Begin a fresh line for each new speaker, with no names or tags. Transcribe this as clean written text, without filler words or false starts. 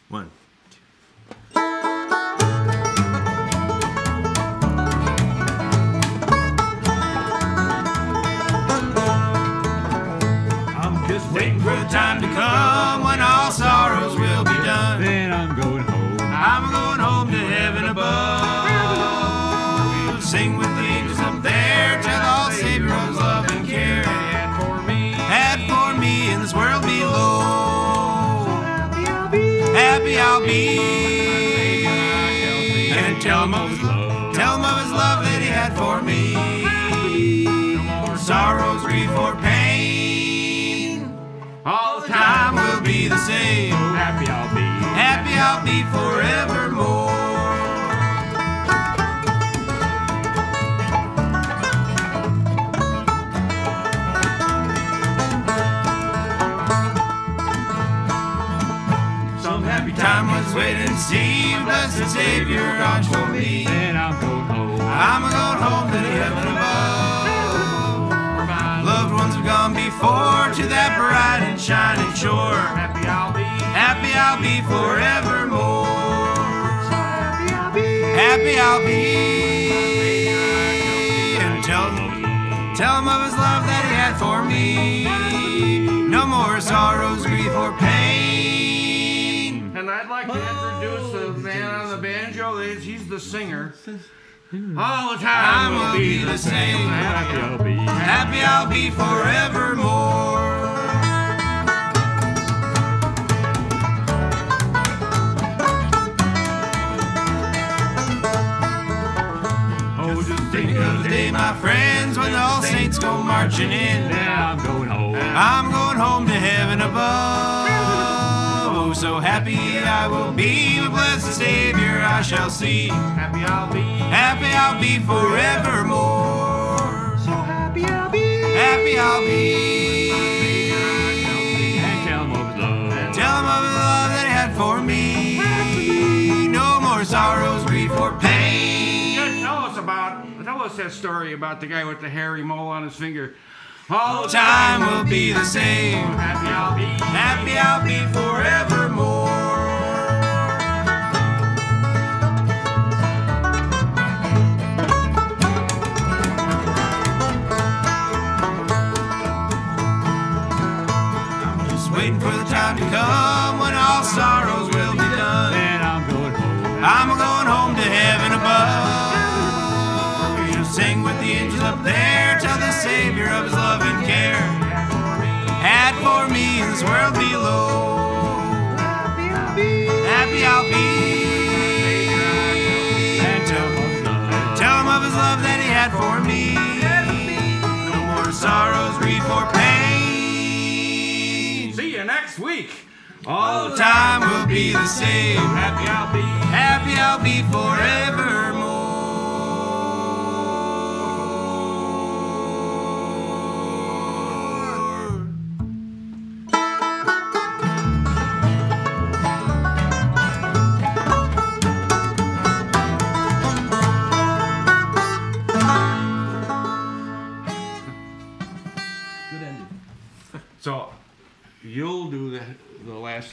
One.
I'm just
Waiting for the time to come when all sorrows will be done.
Then I'm going home.
I'm going home to heaven above. Sing with the angels up there, tell all Savior of love and care. Had for me in this world below. Happy I'll be. And tell him of his love that he had for me. No more sorrows, grief, or pain. All the time will be the same.
Happy I'll be.
Happy I'll be forevermore. Some happy time was waiting to see you, blessed Savior, God for me.
Then I'm going home.
I'm going home to the heaven above. Loved ones have gone before to that bright and shining shore.
Happy I'll be.
Happy I'll be forevermore. Happy I'll be. And tell him of his love that he had for me. No more sorrows, grief, or pain.
And I'd like to introduce the man on the banjo. He's the singer. All the time will be the same.
Happy I'll be.
Happy I'll be forevermore.
Oh, just
Think of the day, my friends, when all saints go marching in.
Then I'm going home.
I'm going home to heaven above. Oh, so happy I will be, the blessed Savior I shall see.
Happy I'll be.
Happy I'll be forevermore.
So happy I'll be.
Happy I'll be.
And tell him of his love.
Tell him of the love that he had for me. No more sorrows, grief, or pain.
Tell us that story about the guy with the hairy mole on his finger. All the
Time will be the same.
Happy I'll be.
Happy I'll be forevermore. I'm just waiting for the time to come when all sorrows will be done.
Then I'm going home.
I'm going home to heaven above. You'll sing with the angels up there, tell the Savior of his love and care. Had for me in this world below. Happy I'll be.
And tell him of his love.
Tell him of his love that he had for me. No more sorrows, grief, or pain.
See you next week.
All the time will be the same.
Happy I'll be.
Happy I'll be forevermore.
So you'll do the last